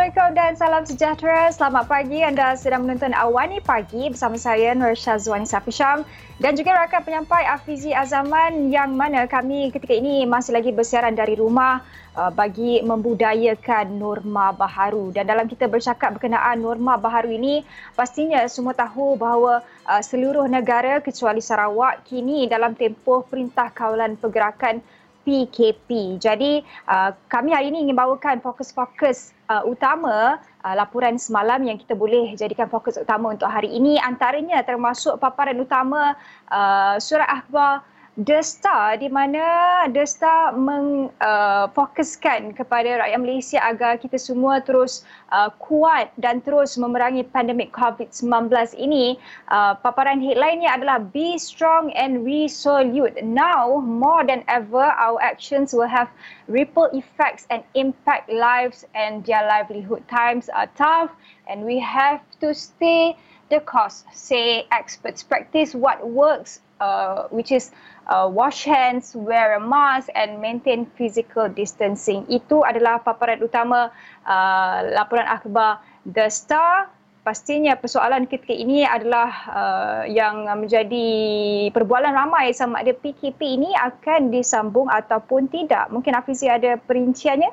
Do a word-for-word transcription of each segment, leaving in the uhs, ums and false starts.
Assalamualaikum dan salam sejahtera. Selamat pagi. Anda sedang menonton Awani Pagi bersama saya Nur Syazwani Safisham dan juga rakan penyampai Afizi Azaman yang mana kami ketika ini masih lagi bersiaran dari rumah uh, bagi membudayakan norma baharu. Dan dalam kita bercakap berkenaan norma baharu ini, pastinya semua tahu bahawa uh, seluruh negara kecuali Sarawak kini dalam tempoh Perintah Kawalan Pergerakan P K P. Jadi uh, kami hari ini ingin bawakan fokus-fokus uh, utama uh, laporan semalam yang kita boleh jadikan fokus utama untuk hari ini. Antaranya termasuk paparan utama uh, surat akhbar The Star di mana The Star mengfokuskan uh, kepada rakyat Malaysia agar kita semua terus uh, kuat dan terus memerangi pandemik covid sembilan belas ini. Uh, paparan headline-nya adalah Be Strong and Resolute. Now, more than ever, our actions will have ripple effects and impact lives and their livelihood. Times are tough and we have to stay the course, say experts. Practice what works, uh, which is Uh, wash hands, wear a mask and maintain physical distancing. Itu adalah paparan utama uh, laporan akhbar The Star. Pastinya persoalan ketika ini adalah uh, yang menjadi perbualan ramai sama ada P K P ini akan disambung ataupun tidak. Mungkin Afizi ada perinciannya?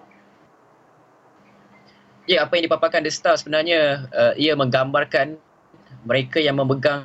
Ya, apa yang dipaparkan The Star sebenarnya uh, ia menggambarkan mereka yang memegang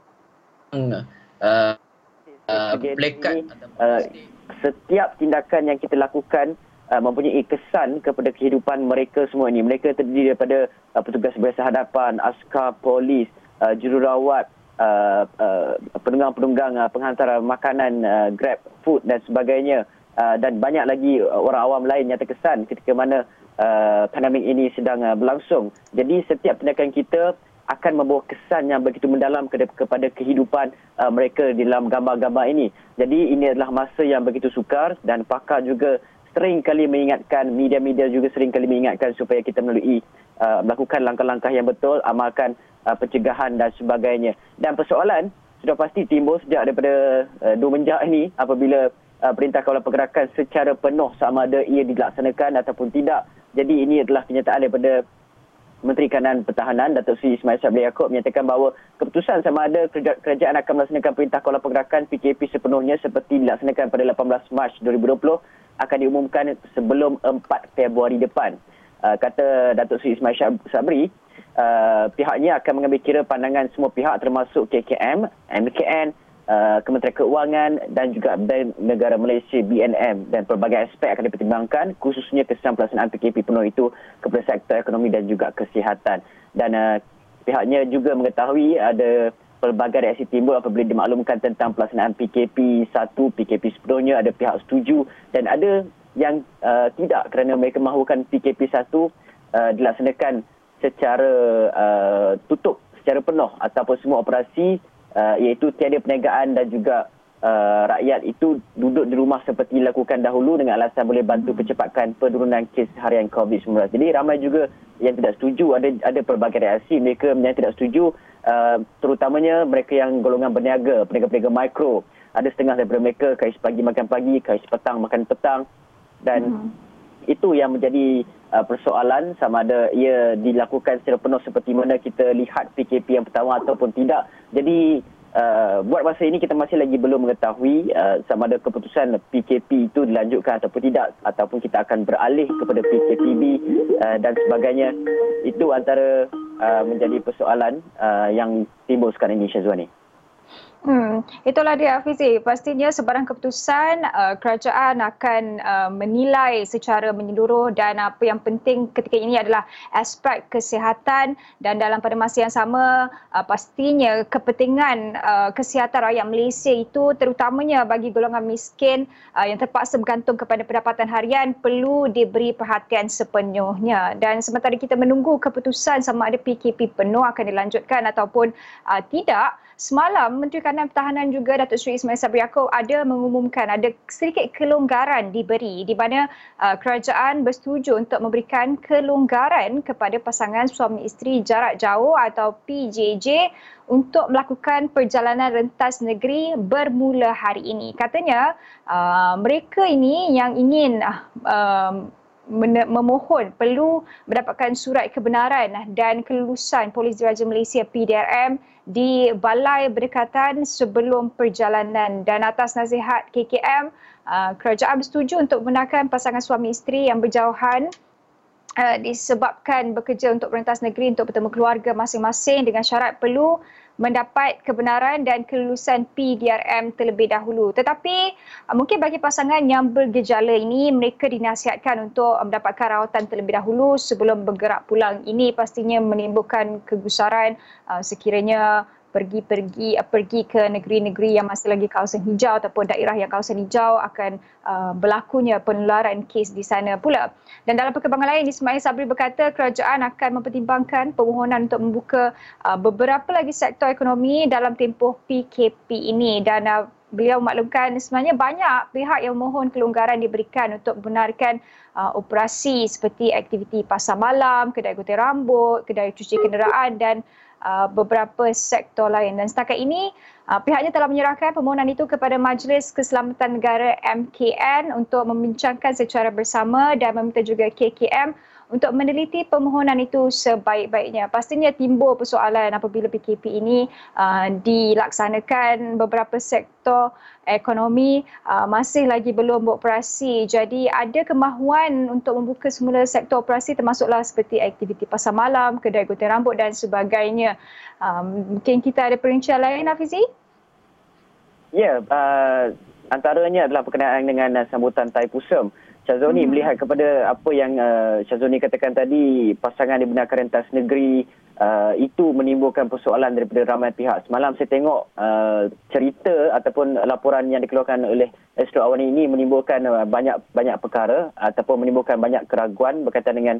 uh, Uh, plekat uh, setiap tindakan yang kita lakukan uh, mempunyai kesan kepada kehidupan mereka semua ini. Mereka terdiri daripada uh, petugas biasa hadapan, askar polis, uh, jururawat, uh, uh, penunggang-penunggang uh, penghantar makanan, uh, Grab Food dan sebagainya, uh, dan banyak lagi uh, orang awam lain yang terkesan ketika mana uh, pandemik ini sedang uh, berlangsung. Jadi setiap tindakan kita akan membawa kesan yang begitu mendalam kepada kehidupan uh, mereka di dalam gambar-gambar ini. Jadi ini adalah masa yang begitu sukar dan pakar juga sering kali mengingatkan, media-media juga sering kali mengingatkan supaya kita melalui uh, melakukan langkah-langkah yang betul, amalkan uh, pencegahan dan sebagainya. Dan persoalan sudah pasti timbul sejak daripada uh, dua menjak ini apabila uh, Perintah Kawalan Pergerakan secara penuh sama ada ia dilaksanakan ataupun tidak. Jadi ini adalah kenyataan daripada Menteri Kanan Pertahanan Datuk Seri Ismail Sabri Yaakob menyatakan bahawa keputusan sama ada kerajaan akan melaksanakan Perintah Kawalan Pergerakan P K P sepenuhnya seperti dilaksanakan pada lapan belas Mac dua ribu dua puluh akan diumumkan sebelum empat Februari depan. Uh, kata Datuk Seri Ismail Sabri, uh, pihaknya akan mengambil kira pandangan semua pihak termasuk K K M, M K N, Uh, Kementerian Keuangan dan juga Bank Negara Malaysia B N M, dan pelbagai aspek akan dipertimbangkan khususnya kesan pelaksanaan P K P penuh itu kepada sektor ekonomi dan juga kesihatan. Dan uh, pihaknya juga mengetahui ada pelbagai reaksi timbul apabila dimaklumkan tentang pelaksanaan P K P satu, P K P sepenuhnya, ada pihak setuju dan ada yang uh, tidak kerana mereka mahukan P K P satu uh, dilaksanakan secara uh, tutup, secara penuh ataupun semua operasi Uh, iaitu tiada perniagaan dan juga uh, rakyat itu duduk di rumah seperti dilakukan dahulu dengan alasan boleh bantu percepatkan penurunan kes harian covid sembilan belas. Jadi ramai juga yang tidak setuju, ada ada pelbagai reaksi mereka yang tidak setuju, uh, terutamanya mereka yang golongan berniaga, peniaga-peniaga mikro. Ada setengah daripada mereka kais pagi makan pagi, kais petang makan petang, dan hmm. itu yang menjadi uh, persoalan sama ada ia dilakukan secara penuh seperti mana kita lihat P K P yang pertama ataupun tidak. Jadi uh, buat masa ini kita masih lagi belum mengetahui uh, sama ada keputusan P K P itu dilanjutkan ataupun tidak, ataupun kita akan beralih kepada P K P B uh, dan sebagainya. Itu antara uh, menjadi persoalan uh, yang timbul sekarang ini, Syazwani. Hmm, itulah dia Afizi. Pastinya sebarang keputusan uh, kerajaan akan uh, menilai secara menyeluruh dan apa yang penting ketika ini adalah aspek kesihatan dan dalam pada masa yang sama uh, pastinya kepentingan uh, kesihatan rakyat Malaysia itu terutamanya bagi golongan miskin uh, yang terpaksa bergantung kepada pendapatan harian perlu diberi perhatian sepenuhnya. Dan sementara kita menunggu keputusan sama ada P K P penuh akan dilanjutkan ataupun uh, tidak, semalam Menteri Kanan Pertahanan juga Datuk Seri Ismail Sabri Yaakob ada mengumumkan ada sedikit kelonggaran diberi di mana uh, kerajaan bersetuju untuk memberikan kelonggaran kepada pasangan suami isteri jarak jauh atau P J J untuk melakukan perjalanan rentas negeri bermula hari ini. Katanya uh, mereka ini yang ingin uh, memohon perlu mendapatkan surat kebenaran dan kelulusan Polis Diraja Malaysia P D R M di balai berdekatan sebelum perjalanan. Dan atas nasihat K K M, kerajaan bersetuju untuk membenarkan pasangan suami isteri yang berjauhan Uh, disebabkan bekerja untuk perentas negeri untuk bertemu keluarga masing-masing dengan syarat perlu mendapat kebenaran dan kelulusan P D R M terlebih dahulu. Tetapi uh, mungkin bagi pasangan yang bergejala ini, mereka dinasihatkan untuk mendapatkan rawatan terlebih dahulu sebelum bergerak pulang. Ini pastinya menimbulkan kegusaran uh, sekiranya pergi-pergi pergi ke negeri-negeri yang masih lagi kawasan hijau ataupun daerah yang kawasan hijau akan uh, berlakunya penularan kes di sana pula. Dan dalam perkembangan lain, Ismail Sabri berkata kerajaan akan mempertimbangkan permohonan untuk membuka uh, beberapa lagi sektor ekonomi dalam tempoh P K P ini. Dan uh, beliau maklumkan sebenarnya banyak pihak yang mohon kelonggaran diberikan untuk membenarkan uh, operasi seperti aktiviti pasar malam, kedai gunting rambut, kedai cuci kenderaan dan Uh, beberapa sektor lain. Dan setakat ini uh, pihaknya telah menyerahkan permohonan itu kepada Majlis Keselamatan Negara M K N untuk membincangkan secara bersama dan meminta juga K K M untuk meneliti permohonan itu sebaik-baiknya. Pastinya timbul persoalan apabila P K P ini uh, dilaksanakan, beberapa sektor ekonomi uh, masih lagi belum beroperasi. Jadi ada kemahuan untuk membuka semula sektor operasi termasuklah seperti aktiviti pasar malam, kedai gunting rambut dan sebagainya. Um, mungkin kita ada perincian lain, Hafizi? Ya, uh, antaranya adalah berkenaan dengan uh, sambutan Tai Pusem. Syazoni hmm. melihat kepada apa yang uh, Syazoni katakan tadi, pasangan dibenarkan rentas negeri, uh, itu menimbulkan persoalan daripada ramai pihak. Semalam saya tengok uh, cerita ataupun laporan yang dikeluarkan oleh Astro Awani ini menimbulkan uh, banyak banyak perkara ataupun menimbulkan banyak keraguan berkaitan dengan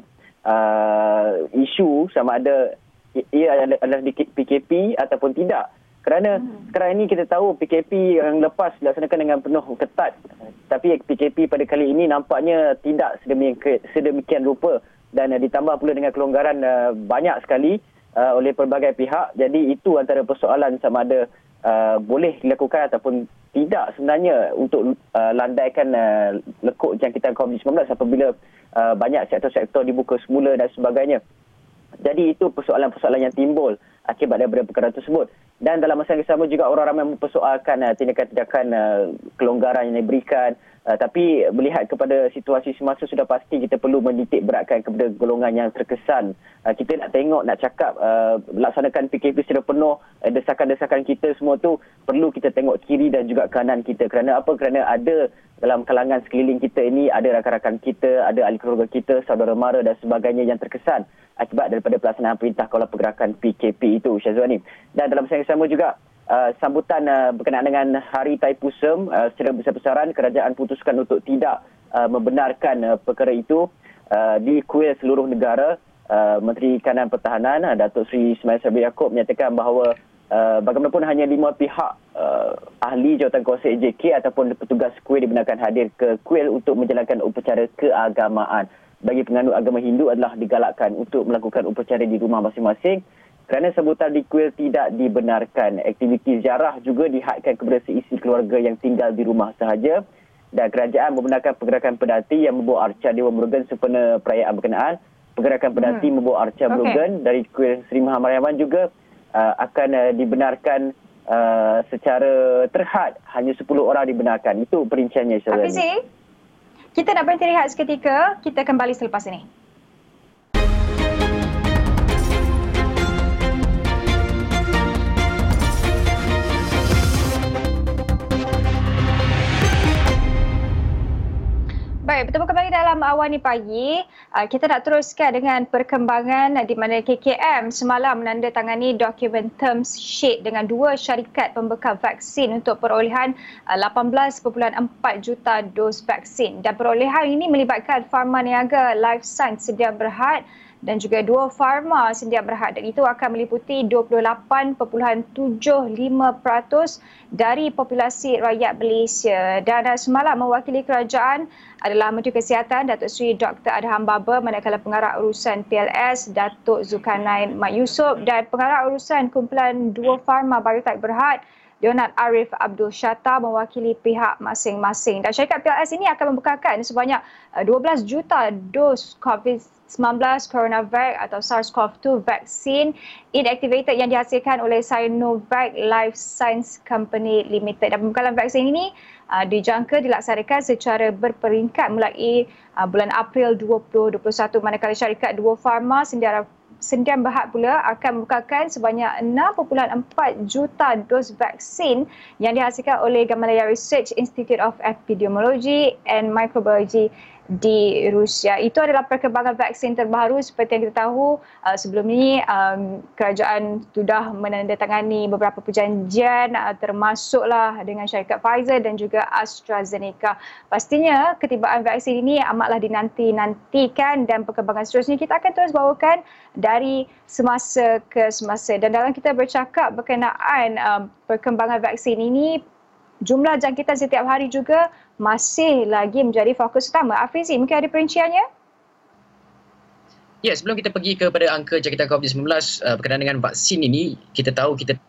uh, isu sama ada ia adalah di P K P ataupun tidak. Kerana hmm. sekarang ini kita tahu P K P yang lepas dilaksanakan dengan penuh ketat. Tapi P K P pada kali ini nampaknya tidak sedemikian, sedemikian rupa. Dan uh, ditambah pula dengan kelonggaran uh, banyak sekali uh, oleh pelbagai pihak. Jadi itu antara persoalan sama ada uh, boleh dilakukan ataupun tidak sebenarnya untuk uh, landaikan uh, lekuk jangkitan covid sembilan belas apabila uh, banyak sektor-sektor dibuka semula dan sebagainya. Jadi itu persoalan-persoalan yang timbul akibat daripada perkara tersebut. Dan dalam masa yang sama juga orang ramai mempersoalkan uh, tindakan-tindakan uh, kelonggaran yang diberikan. Uh, tapi melihat kepada situasi semasa sudah pasti kita perlu menitik beratkan kepada golongan yang terkesan. Uh, kita nak tengok, nak cakap uh, laksanakan P K P secara penuh, uh, desakan-desakan kita semua tu perlu kita tengok kiri dan juga kanan kita. Kerana apa? Kerana ada dalam kalangan sekeliling kita ini, ada rakan-rakan kita, ada ahli keluarga kita, saudara mara dan sebagainya yang terkesan akibat daripada pelaksanaan perintah kawal pergerakan P K P itu, Syazwani. Dan dalam masa yang sama juga, uh, sambutan uh, berkenaan dengan Hari Tai Pusem, uh, secara besar-besaran kerajaan putuskan untuk tidak uh, membenarkan uh, perkara itu uh, di kuil seluruh negara. Uh, Menteri Kanan Pertahanan, uh, Datuk Seri Ismail Sabri Yaakob menyatakan bahawa uh, bagaimanapun hanya lima pihak uh, ahli jawatankuasa A J K ataupun petugas kuil dibenarkan hadir ke kuil untuk menjalankan upacara keagamaan. Bagi penganut agama Hindu adalah digalakkan untuk melakukan upacara di rumah masing-masing kerana sambutan di kuil tidak dibenarkan. Aktiviti ziarah juga dihadkan kepada seisi keluarga yang tinggal di rumah sahaja dan kerajaan membenarkan pergerakan pedati yang membawa arca Dewa Murugan sempena perayaan berkenaan. Pergerakan pedati hmm. membawa arca okay. Murugan dari kuil Seri Mahamariaman juga uh, akan uh, dibenarkan uh, secara terhad. Hanya sepuluh orang dibenarkan. Itu perinciannya. Hafizi, kita nak berhenti rehat seketika. Kita kembali selepas ini. Baik, bertemu kembali dalam Awani Pagi. Kita nak teruskan dengan perkembangan di mana K K M semalam menandatangani dokumen terms sheet dengan dua syarikat pembekal vaksin untuk perolehan lapan belas perpuluhan empat juta dos vaksin. Dan perolehan ini melibatkan Pharma Niaga Life Science Sedia Berhad dan juga dua Pharma Sedia Berhad, dan itu akan meliputi dua puluh lapan perpuluhan tujuh lima peratus dari populasi rakyat Malaysia. Dan semalam mewakili kerajaan adalah Menteri Kesihatan Datuk Seri Doktor Adham Baba, manakala pengarah urusan P L S Datuk Zulkarnain Mat Yusof dan pengarah urusan kumpulan dua Pharma Biotech Berhad Donald Arif Abdul Shatta mewakili pihak masing-masing. Dan syarikat P L S ini akan membekalkan sebanyak dua belas juta dos COVID sembilan belas Coronavac atau SARS-CoV dua vaksin inactivated yang dihasilkan oleh Sinovac Life Science Company Limited. Dan pembekalan vaksin ini uh, dijangka dilaksanakan secara berperingkat mulai uh, bulan April dua ribu dua puluh satu, manakala syarikat Duo Pharma Sendian Sendian Berhad pula akan membekalkan sebanyak enam perpuluhan empat juta dos vaksin yang dihasilkan oleh Gamaleya Research Institute of Epidemiology and Microbiology di Rusia. Itu adalah perkembangan vaksin terbaru. Seperti yang kita tahu, uh, sebelum ini um, kerajaan sudah menandatangani beberapa perjanjian uh, termasuklah dengan syarikat Pfizer dan juga AstraZeneca. Pastinya ketibaan vaksin ini amatlah dinanti-nantikan dan perkembangan seterusnya kita akan terus bawakan dari semasa ke semasa. Dan dalam kita bercakap berkenaan um, perkembangan vaksin ini, jumlah jangkitan setiap hari juga masih lagi menjadi fokus utama. Afizi, mungkin ada perinciannya? Ya, sebelum kita pergi kepada angka jangkitan COVID sembilan belas uh, berkenaan dengan vaksin ini, kita tahu kita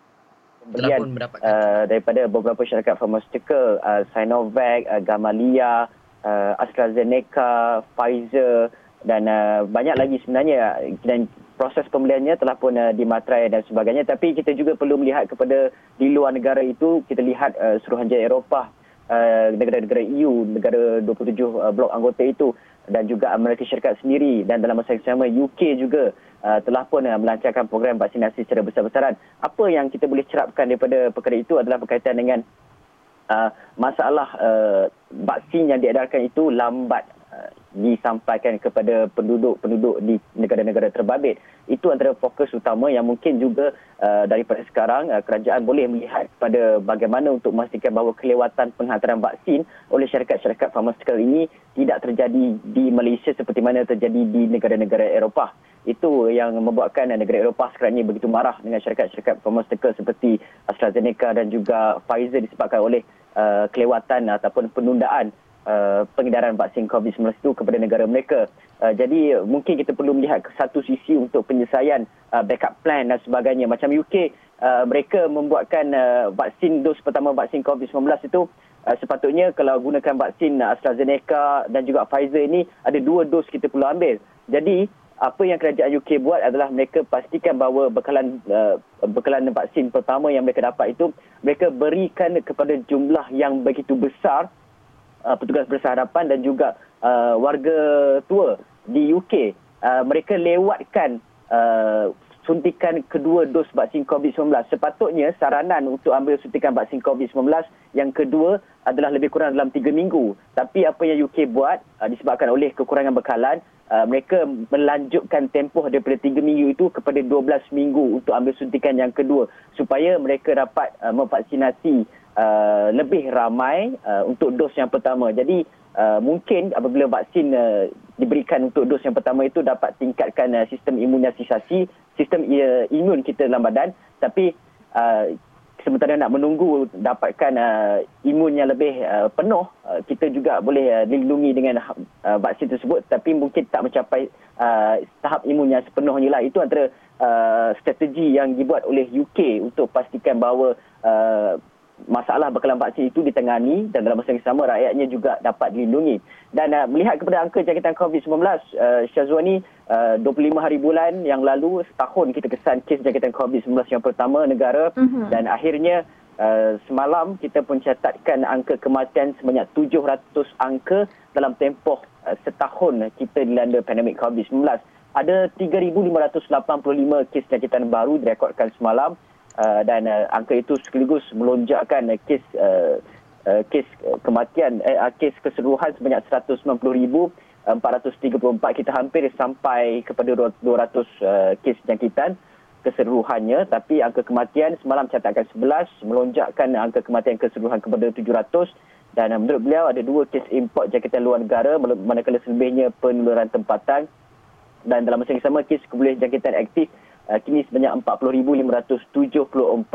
telah pun mendapatkan uh, daripada beberapa syarikat farmaceutical, uh, Sinovac, uh, Gamaleya, uh, AstraZeneca, Pfizer dan uh, banyak lagi sebenarnya, dan proses pembeliannya telah pun uh, dimaterai dan sebagainya. Tapi kita juga perlu melihat kepada di luar negara itu, kita lihat uh, Suruhanjaya Eropah, uh, negara-negara E U, negara dua puluh tujuh uh, blok anggota itu, dan juga Amerika Syarikat sendiri, dan dalam masa yang sama U K juga uh, telah pun uh, melancarkan program vaksinasi secara besar-besaran. Apa yang kita boleh cerapkan daripada perkara itu adalah berkaitan dengan uh, masalah uh, vaksin yang diedarkan itu lambat disampaikan kepada penduduk-penduduk di negara-negara terbabit. Itu antara fokus utama yang mungkin juga uh, daripada sekarang uh, kerajaan boleh melihat kepada bagaimana untuk memastikan bahawa kelewatan penghantaran vaksin oleh syarikat-syarikat farmaceutical ini tidak terjadi di Malaysia seperti mana terjadi di negara-negara Eropah. Itu yang membuatkan negara Eropah sekarang ini begitu marah dengan syarikat-syarikat farmaceutical seperti AstraZeneca dan juga Pfizer disebabkan oleh uh, kelewatan ataupun penundaan Uh, pengedaran vaksin COVID sembilan belas itu kepada negara mereka. Uh, jadi mungkin kita perlu melihat ke satu sisi untuk penyelesaian uh, backup plan dan sebagainya. Macam U K, uh, mereka membuatkan uh, vaksin dos pertama vaksin COVID sembilan belas itu uh, sepatutnya kalau gunakan vaksin uh, AstraZeneca dan juga Pfizer ini ada dua dos kita perlu ambil. Jadi apa yang kerajaan U K buat adalah mereka pastikan bahawa bekalan uh, bekalan vaksin pertama yang mereka dapat itu mereka berikan kepada jumlah yang begitu besar Uh, petugas bersaharapan dan juga uh, warga tua di U K. Uh, mereka lewatkan uh, suntikan kedua dos vaksin COVID sembilan belas. Sepatutnya saranan untuk ambil suntikan vaksin COVID sembilan belas yang kedua adalah lebih kurang dalam tiga minggu. Tapi apa yang U K buat uh, disebabkan oleh kekurangan bekalan, uh, mereka melanjutkan tempoh daripada tiga minggu itu kepada dua belas minggu untuk ambil suntikan yang kedua supaya mereka dapat uh, memvaksinasi Uh, lebih ramai uh, untuk dos yang pertama. Jadi uh, mungkin apabila vaksin uh, diberikan untuk dos yang pertama itu dapat tingkatkan uh, sistem imunisasi, sistem uh, imun kita dalam badan. Tapi uh, sementara nak menunggu dapatkan uh, imun yang lebih uh, penuh, uh, kita juga boleh uh, dilindungi dengan uh, vaksin tersebut, tapi mungkin tak mencapai uh, tahap imun yang sepenuhnya lah. Itu antara uh, strategi yang dibuat oleh U K untuk pastikan bahawa uh, masalah bekalan vaksin itu ditangani dan dalam masa yang sama rakyatnya juga dapat dilindungi. Dan uh, melihat kepada angka jangkitan COVID sembilan belas, uh, Syazwani, uh, dua puluh lima hari bulan yang lalu, setahun kita kesan kes jangkitan COVID sembilan belas yang pertama negara, uh-huh. dan akhirnya uh, semalam kita pun catatkan angka kematian sebanyak tujuh ratus angka dalam tempoh uh, setahun kita dilanda pandemik COVID sembilan belas. Ada tiga ribu lima ratus lapan puluh lima kes jangkitan baru direkodkan semalam. Uh, dan uh, angka itu sekaligus melonjakkan uh, kes uh, uh, kes uh, kematian uh, kes keseluruhan sebanyak seratus sembilan puluh ribu empat ratus tiga puluh empat. Kita hampir sampai kepada dua ratus uh, kes jangkitan keseluruhannya, tapi angka kematian semalam catatkan sebelas, melonjakkan angka kematian keseluruhan kepada tujuh ratus. Dan uh, menurut beliau ada dua kes import jangkitan luar negara, manakala selebihnya penularan tempatan. Dan dalam masa yang sama kes keboleh jangkitan aktif Uh, kini sebanyak empat puluh ribu lima ratus tujuh puluh empat,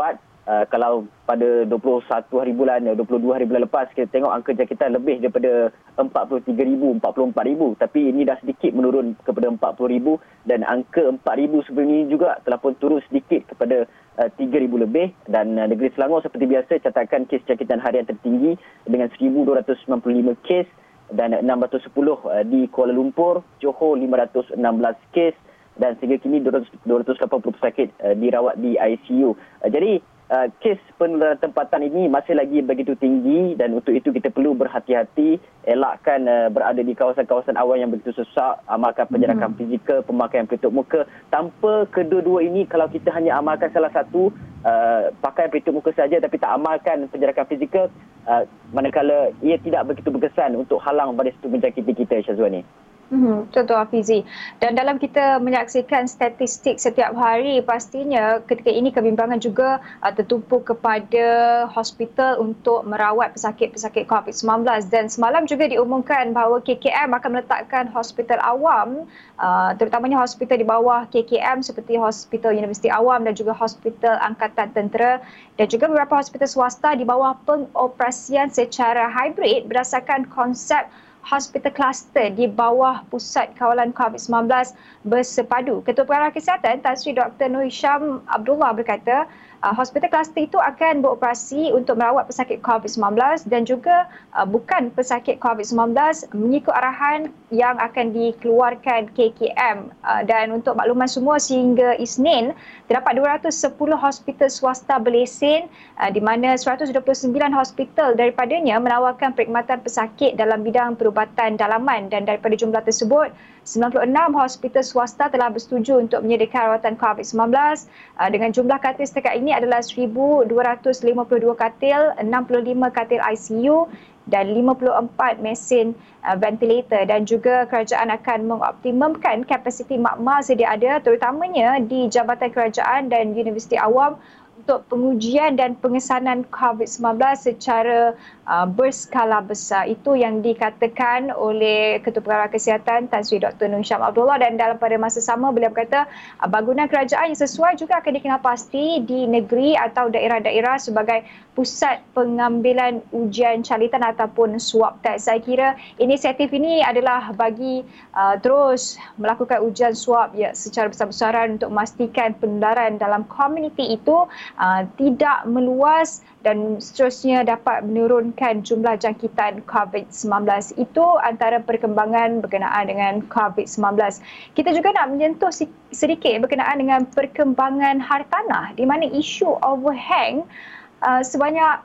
Uh, kalau pada dua puluh satu hari bulan, dua puluh dua hari bulan lepas, kita tengok angka jangkitan lebih daripada empat puluh tiga ribu, empat puluh empat ribu. Tapi ini dah sedikit menurun kepada empat puluh ribu dan angka empat ribu sebelum ini juga telah pun turun sedikit kepada uh, tiga ribu lebih. Dan uh, negeri Selangor seperti biasa catatkan kes jangkitan harian tertinggi dengan seribu dua ratus sembilan puluh lima kes dan enam ratus sepuluh uh, di Kuala Lumpur, Johor lima ratus enam belas kes dan sehingga kini dua ratus lapan puluh pesakit uh, dirawat di I C U. Uh, jadi Uh, kes penularan tempatan ini masih lagi begitu tinggi dan untuk itu kita perlu berhati-hati, elakkan uh, berada di kawasan-kawasan awam yang begitu sesak, amalkan penjarakan hmm. fizikal, pemakaian pelitup muka. Tanpa kedua-dua ini, kalau kita hanya amalkan salah satu, uh, pakai pelitup muka saja tapi tak amalkan penjarakan fizikal, uh, manakala ia tidak begitu berkesan untuk halang baris itu menjangkiti kita, Syazwani. Hmm, betul Hafizi. Dan dalam kita menyaksikan statistik setiap hari, pastinya ketika ini kebimbangan juga uh, tertumpu kepada hospital untuk merawat pesakit-pesakit COVID sembilan belas. Dan semalam juga diumumkan bahawa K K M akan meletakkan hospital awam, uh, terutamanya hospital di bawah K K M seperti Hospital Universiti Awam dan juga Hospital Angkatan Tentera dan juga beberapa hospital swasta di bawah pengoperasian secara hybrid berdasarkan konsep hospital cluster di bawah Pusat Kawalan COVID sembilan belas bersepadu. Ketua Pengarah Kesihatan Tan Sri Doktor Nur Hisham Abdullah berkata, uh, hospital cluster itu akan beroperasi untuk merawat pesakit COVID sembilan belas dan juga uh, bukan pesakit COVID sembilan belas mengikut arahan yang akan dikeluarkan K K M. Uh, dan untuk makluman semua, sehingga Isnin terdapat dua ratus sepuluh hospital swasta berlesen uh, di mana seratus dua puluh sembilan hospital daripadanya menawarkan perkhidmatan pesakit dalam bidang perubatan dalaman dan daripada jumlah tersebut sembilan puluh enam hospital swasta telah bersetuju untuk menyediakan rawatan COVID sembilan belas uh, dengan jumlah katil setakat ini adalah seribu dua ratus lima puluh dua katil, enam puluh lima katil I C U dan lima puluh empat mesin uh, ventilator dan juga kerajaan akan mengoptimumkan kapasiti makmal sedia ada terutamanya di Jabatan Kerajaan dan Universiti Awam untuk pengujian dan pengesanan COVID sembilan belas secara uh, berskala besar. Itu yang dikatakan oleh Ketua Pengarah Kesihatan Tan Sri Doktor Nur Hisham Abdullah dan dalam pada masa sama beliau berkata uh, bangunan kerajaan yang sesuai juga akan dikenal pasti di negeri atau daerah-daerah sebagai pusat pengambilan ujian calitan ataupun swab test. Saya kira inisiatif ini adalah bagi uh, terus melakukan ujian swab ya secara besar-besaran untuk memastikan penularan dalam komuniti itu Uh, tidak meluas dan seterusnya dapat menurunkan jumlah jangkitan COVID sembilan belas. Itu antara perkembangan berkenaan dengan COVID sembilan belas. Kita juga nak menyentuh sedikit berkenaan dengan perkembangan hartanah di mana isu overhang uh, sebanyak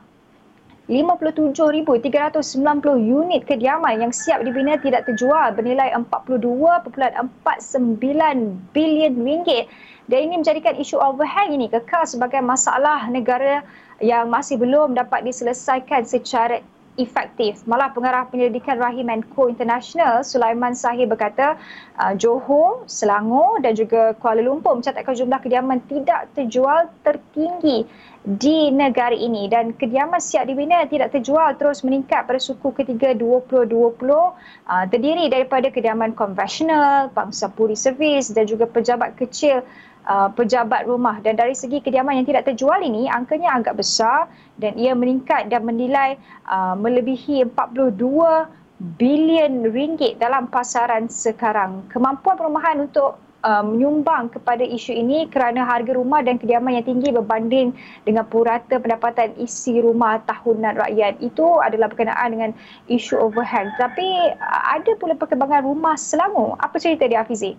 lima puluh tujuh ribu tiga ratus sembilan puluh unit kediaman yang siap dibina tidak terjual bernilai empat puluh dua perpuluhan empat sembilan bilion ringgit. Dan ini menjadikan isu overhang ini kekal sebagai masalah negara yang masih belum dapat diselesaikan secara efektif. Malah Pengarah Penyelidikan Rahim Menko International Sulaiman Sahir berkata uh, Johor, Selangor dan juga Kuala Lumpur mencatatkan jumlah kediaman tidak terjual tertinggi di negara ini dan kediaman siap dibina tidak terjual terus meningkat pada suku ketiga dua ribu dua puluh uh, terdiri daripada kediaman konvensional, bangsa puri servis dan juga pejabat kecil Uh, pejabat rumah. Dan dari segi kediaman yang tidak terjual ini angkanya agak besar dan ia meningkat dan menilai uh, melebihi empat puluh dua bilion ringgit dalam pasaran sekarang. Kemampuan perumahan untuk uh, menyumbang kepada isu ini kerana harga rumah dan kediaman yang tinggi berbanding dengan purata pendapatan isi rumah tahunan rakyat. Itu adalah berkenaan dengan isu overhang. Tapi uh, ada pula perkembangan rumah Selangor. Apa cerita dia, Hafizi?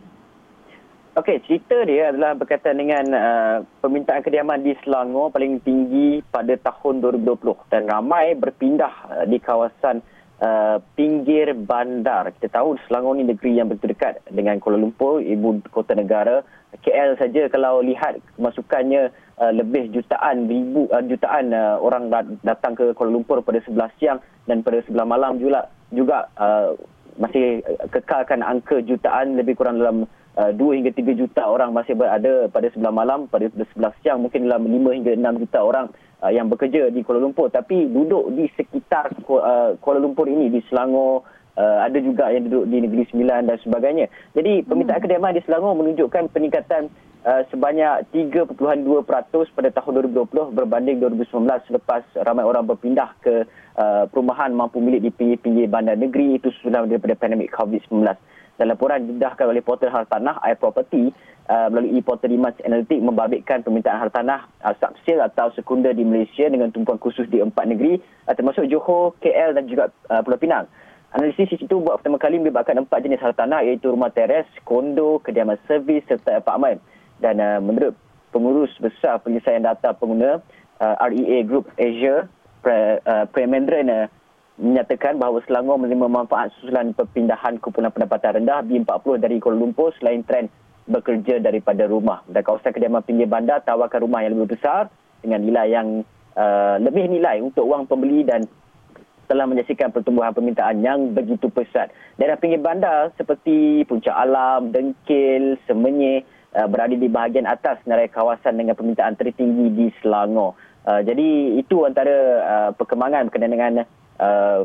Okey, cerita dia adalah berkaitan dengan uh, permintaan kediaman di Selangor paling tinggi pada tahun dua ribu dua puluh dan ramai berpindah uh, di kawasan uh, pinggir bandar. Kita tahu Selangor ni negeri yang begitu dekat dengan Kuala Lumpur, ibu kota negara. K L saja kalau lihat masukannya uh, lebih jutaan ribu uh, jutaan uh, orang datang ke Kuala Lumpur pada sebelah siang dan pada sebelah malam juga juga uh, masih kekalkan angka jutaan lebih kurang dalam Uh, dua hingga tiga juta orang masih berada pada sebelah malam, pada sebelah siang mungkin dalam lima hingga enam juta orang uh, yang bekerja di Kuala Lumpur. Tapi duduk di sekitar uh, Kuala Lumpur ini, di Selangor, uh, ada juga yang duduk di Negeri Sembilan dan sebagainya. Jadi permintaan hmm. kediaman di Selangor menunjukkan peningkatan uh, sebanyak tiga perpuluhan dua peratus pada tahun dua ribu dua puluh berbanding dua ribu sembilan belas selepas ramai orang berpindah ke uh, perumahan mampu milik di pinggir-pinggir bandar negeri itu susulan daripada pandemik covid sembilan belas. Dan laporan didedahkan oleh portal hartanah iProperty uh, melalui portal Demand Analytics membabitkan permintaan hartanah uh, subsil atau sekunder di Malaysia dengan tumpuan khusus di empat negeri uh, termasuk Johor, K L dan juga uh, Pulau Pinang. Analisis itu buat pertama kali melibatkan empat jenis hartanah iaitu rumah teres, kondo, kediaman servis serta apartmen. Dan uh, menurut pengurus besar penyelesaian data pengguna uh, R E A Group Asia, Pre, uh, Premendran uh, menyatakan bahawa Selangor menerima manfaat susulan perpindahan kumpulan pendapatan rendah B empat puluh dari Kuala Lumpur selain trend bekerja daripada rumah. Dan kawasan kediaman pinggir bandar tawarkan rumah yang lebih besar dengan nilai yang uh, lebih nilai untuk wang pembeli dan telah menyaksikan pertumbuhan permintaan yang begitu pesat. Daerah pinggir bandar seperti Puncak Alam, Dengkil, Semenyih uh, berada di bahagian atas senarai kawasan dengan permintaan tertinggi di Selangor. Uh, jadi itu antara uh, perkembangan berkenaan dengan Uh,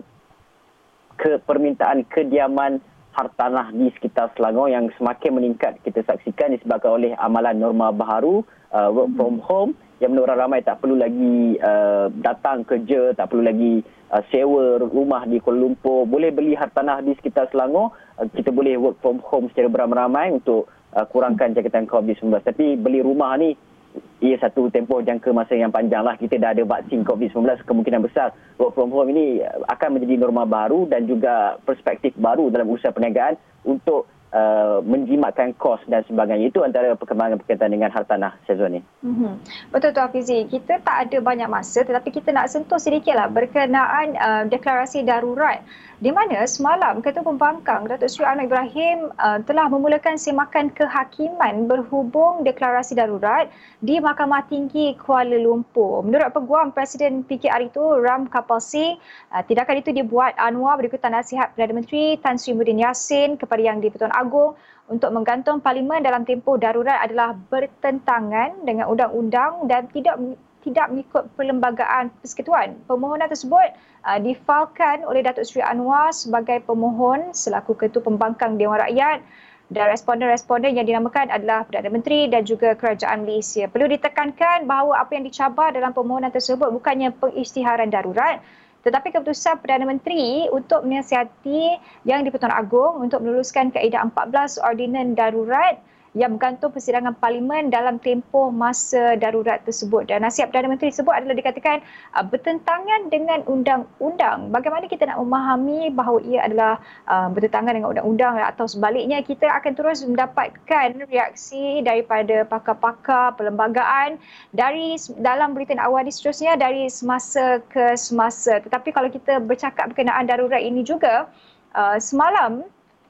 ke permintaan kediaman hartanah di sekitar Selangor yang semakin meningkat kita saksikan disebabkan oleh amalan norma baharu uh, work from home yang mana orang ramai tak perlu lagi uh, datang kerja, tak perlu lagi uh, sewa rumah di Kuala Lumpur, boleh beli hartanah di sekitar Selangor, uh, kita boleh work from home secara beramai-ramai untuk uh, kurangkan jangkitan covid sembilan belas. Tapi beli rumah ni ia satu tempoh jangka masa yang panjang lah. Kita dah ada vaksin covid sembilan belas, kemungkinan besar work from home ini akan menjadi norma baru dan juga perspektif baru dalam usaha perniagaan untuk uh, menjimatkan kos dan sebagainya. Itu antara perkembangan berkaitan dengan hartanah sezon ini. Mm-hmm. Betul tu Hafizi, kita tak ada banyak masa tetapi kita nak sentuh sedikitlah berkenaan uh, deklarasi darurat di mana semalam Ketua Pembangkang Datuk Seri Anwar Ibrahim uh, telah memulakan semakan kehakiman berhubung deklarasi darurat di Mahkamah Tinggi Kuala Lumpur. Menurut Peguam Presiden P K R itu, Ram Kapalsi, uh, tindakan itu dibuat Anwar berikutan nasihat Perdana Menteri Tan Sri Muhyiddin Yassin kepada Yang di-Pertuan Agong untuk menggantung Parlimen dalam tempoh darurat adalah bertentangan dengan undang-undang dan tidak tidak mengikut perlembagaan persekutuan. Permohonan tersebut uh, difailkan oleh Datuk Seri Anwar sebagai pemohon selaku Ketua Pembangkang Dewan Rakyat dan responden-responden yang dinamakan adalah Perdana Menteri dan juga Kerajaan Malaysia. Perlu ditekankan bahawa apa yang dicabar dalam permohonan tersebut bukannya pengisytiharan darurat tetapi keputusan Perdana Menteri untuk menasihati Yang di-Pertuan Agong untuk meluluskan kaedah empat belas ordinan darurat yang bergantung persidangan Parlimen dalam tempoh masa darurat tersebut. Dan nasihat Perdana Menteri tersebut adalah dikatakan uh, bertentangan dengan undang-undang. Bagaimana kita nak memahami bahawa ia adalah uh, bertentangan dengan undang-undang atau sebaliknya, kita akan terus mendapatkan reaksi daripada pakar-pakar perlembagaan dari dalam Bulletin Awal seterusnya dari semasa ke semasa. Tetapi kalau kita bercakap berkenaan darurat ini juga, uh, semalam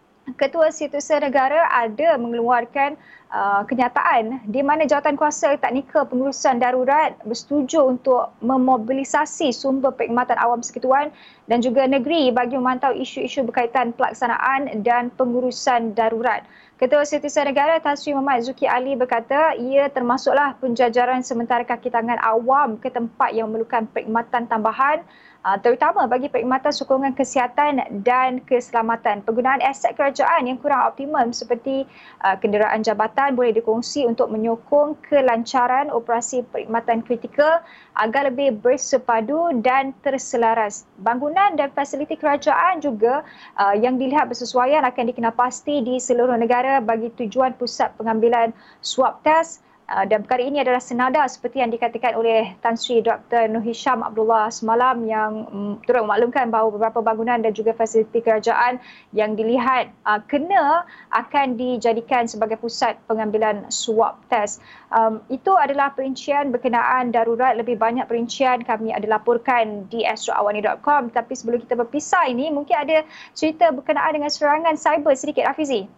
Ketua Setiausaha Negara ada mengeluarkan uh, kenyataan di mana Jawatankuasa Teknikal Pengurusan Darurat bersetuju untuk memobilisasi sumber perkhidmatan awam persekutuan dan juga negeri bagi memantau isu-isu berkaitan pelaksanaan dan pengurusan darurat. Ketua Setiausaha Negara Tan Sri Muhammad Zuki Ali berkata ia termasuklah penjajaran sementara kaki tangan awam ke tempat yang memerlukan perkhidmatan tambahan terutama bagi perkhidmatan sokongan kesihatan dan keselamatan. Penggunaan aset kerajaan yang kurang optimum seperti uh, kenderaan jabatan boleh dikongsi untuk menyokong kelancaran operasi perkhidmatan kritikal agar lebih bersepadu dan terselaras. Bangunan dan fasiliti kerajaan juga uh, yang dilihat bersesuaian akan dikenalpasti di seluruh negara bagi tujuan pusat pengambilan swab test. Uh, dan perkara ini adalah senada seperti yang dikatakan oleh Tan Sri Doktor Nur Hisham Abdullah semalam yang um, turut memaklumkan bahawa beberapa bangunan dan juga fasiliti kerajaan yang dilihat uh, kena akan dijadikan sebagai pusat pengambilan swab test. Um, itu adalah perincian berkenaan darurat. Lebih banyak perincian kami ada laporkan di astro awani dot com. Tapi sebelum kita berpisah ini, mungkin ada cerita berkenaan dengan serangan cyber sedikit, Hafizi.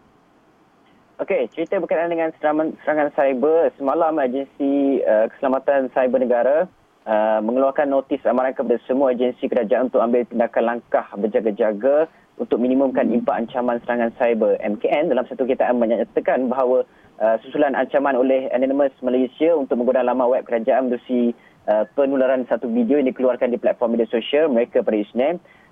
Okey, cerita berkenaan dengan serangan, serangan cyber. Semalam Agensi uh, Keselamatan Cyber Negara uh, mengeluarkan notis amaran kepada semua agensi kerajaan untuk ambil tindakan langkah berjaga-jaga untuk minimumkan impak ancaman serangan cyber. M K N dalam satu kenyataan menyatakan bahawa uh, susulan ancaman oleh Anonymous Malaysia untuk menggunakan laman web kerajaan menerusi uh, penularan satu video yang dikeluarkan di platform media sosial mereka pada Isnin.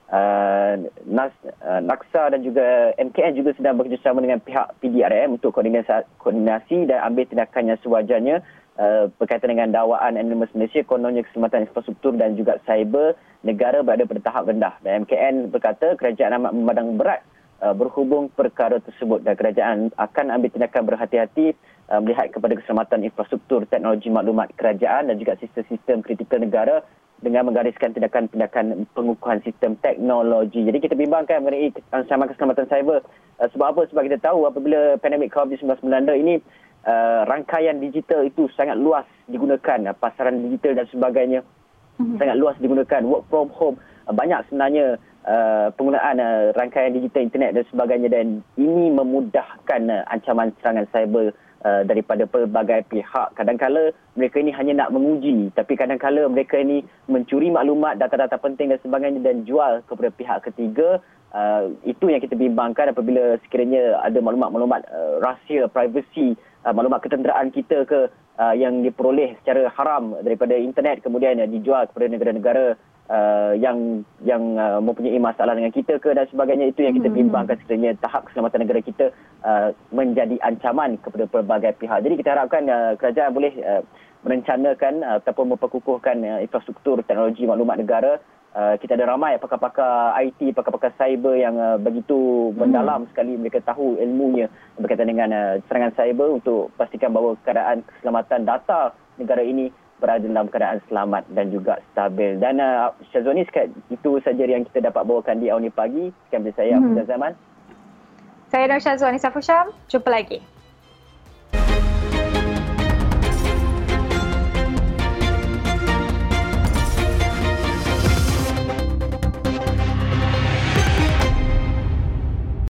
uh, Nas, uh, Naksa dan juga M K N juga sedang bekerjasama dengan pihak P D R M untuk koordinasi, koordinasi dan ambil tindakan yang sewajarnya uh, berkaitan dengan dakwaan Anonymous Malaysia kononnya keselamatan infrastruktur dan juga cyber negara berada pada tahap rendah. Dan M K N berkata kerajaan amat memandang berat uh, berhubung perkara tersebut dan kerajaan akan ambil tindakan berhati-hati uh, melihat kepada keselamatan infrastruktur teknologi maklumat kerajaan dan juga sistem-sistem kritikal negara dengan menggariskan tindakan-tindakan pengukuhan sistem teknologi. Jadi kita bimbangkan mengenai ancaman keselamatan cyber. Uh, sebab apa? Sebab kita tahu apabila pandemik COVID sembilan belas melanda ini, uh, rangkaian digital itu sangat luas digunakan. Uh, pasaran digital dan sebagainya mm-hmm. sangat luas digunakan. Work from home. Uh, banyak sebenarnya uh, penggunaan uh, rangkaian digital internet dan sebagainya. Dan ini memudahkan uh, ancaman serangan cyber Uh, daripada pelbagai pihak. Kadang-kala mereka ini hanya nak menguji, tapi kadang-kala mereka ini mencuri maklumat, data-data penting dan sebagainya dan jual kepada pihak ketiga. Uh, itu yang kita bimbangkan apabila sekiranya ada maklumat-maklumat uh, rahsia, privacy, uh, maklumat ketenteraan kita ke uh, yang diperoleh secara haram daripada internet kemudian uh, dijual kepada negara-negara Uh, yang yang uh, mempunyai masalah dengan kita ke dan sebagainya. Itu yang kita bimbangkan sekiranya tahap keselamatan negara kita uh, menjadi ancaman kepada pelbagai pihak. Jadi kita harapkan uh, kerajaan boleh uh, merencanakan uh, ataupun memperkukuhkan uh, infrastruktur teknologi maklumat negara. Uh, kita ada ramai pakar-pakar I T, pakar-pakar cyber yang uh, begitu mendalam sekali. Mereka tahu ilmunya berkaitan dengan uh, serangan cyber untuk pastikan bahawa keadaan keselamatan data negara ini berada dalam keadaan selamat dan juga stabil. Dan uh, Syazwani, itu saja yang kita dapat bawakan di awal ni pagi. Sekian dari saya, Afizah Zaman. Saya Nur Syazwani Safusham. Jumpa lagi.